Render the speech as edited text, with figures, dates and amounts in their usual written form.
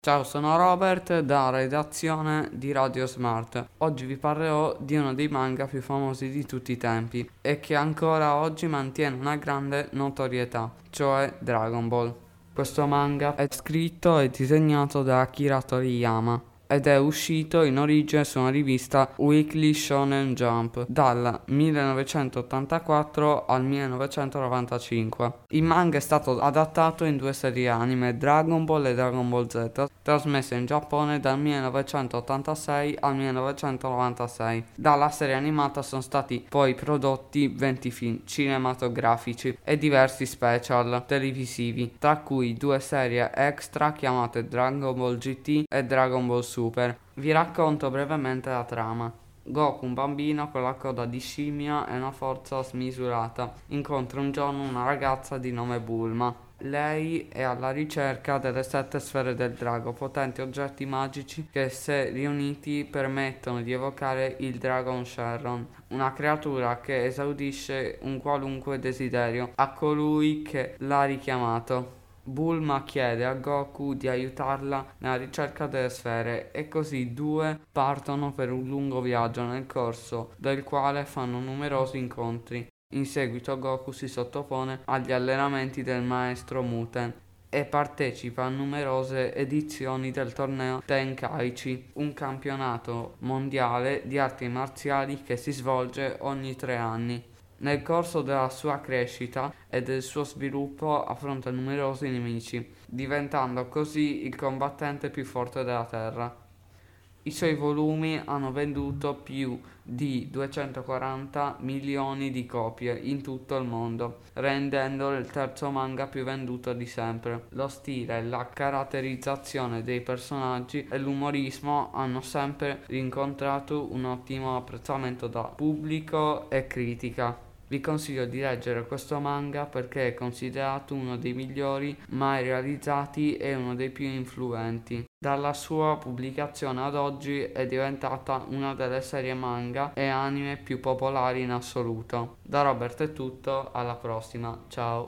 Ciao, sono Robert da redazione di Radio Smart. Oggi vi parlerò di uno dei manga più famosi di tutti i tempi e che ancora oggi mantiene una grande notorietà, cioè Dragon Ball. Questo manga è scritto e disegnato da Akira Toriyama ed è uscito in origine su una rivista Weekly Shonen Jump dal 1984 al 1995. Il manga è stato adattato in due serie anime, Dragon Ball e Dragon Ball Z, trasmesse in Giappone dal 1986 al 1996. Dalla serie animata sono stati poi prodotti 20 film cinematografici e diversi special televisivi, tra cui due serie extra chiamate Dragon Ball GT e Dragon Ball Super. Vi racconto brevemente la trama. Goku, un bambino con la coda di scimmia e una forza smisurata, incontra un giorno una ragazza di nome Bulma. Lei è alla ricerca delle 7 sfere del drago, potenti oggetti magici che, se riuniti, permettono di evocare il Dragon Shenron, una creatura che esaudisce un qualunque desiderio a colui che l'ha richiamato. Bulma chiede a Goku di aiutarla nella ricerca delle sfere e così i due partono per un lungo viaggio nel corso del quale fanno numerosi incontri. In seguito Goku si sottopone agli allenamenti del maestro Muten e partecipa a numerose edizioni del torneo Tenkaichi, un campionato mondiale di arti marziali che si svolge ogni 3 anni. Nel corso della sua crescita e del suo sviluppo affronta numerosi nemici, diventando così il combattente più forte della Terra. I suoi volumi hanno venduto più di 240 milioni di copie in tutto il mondo, rendendolo il terzo manga più venduto di sempre. Lo stile, la caratterizzazione dei personaggi e l'umorismo hanno sempre riscontrato un ottimo apprezzamento da pubblico e critica. Vi consiglio di leggere questo manga perché è considerato uno dei migliori mai realizzati e uno dei più influenti. Dalla sua pubblicazione ad oggi è diventata una delle serie manga e anime più popolari in assoluto. Da Robert è tutto, alla prossima, ciao!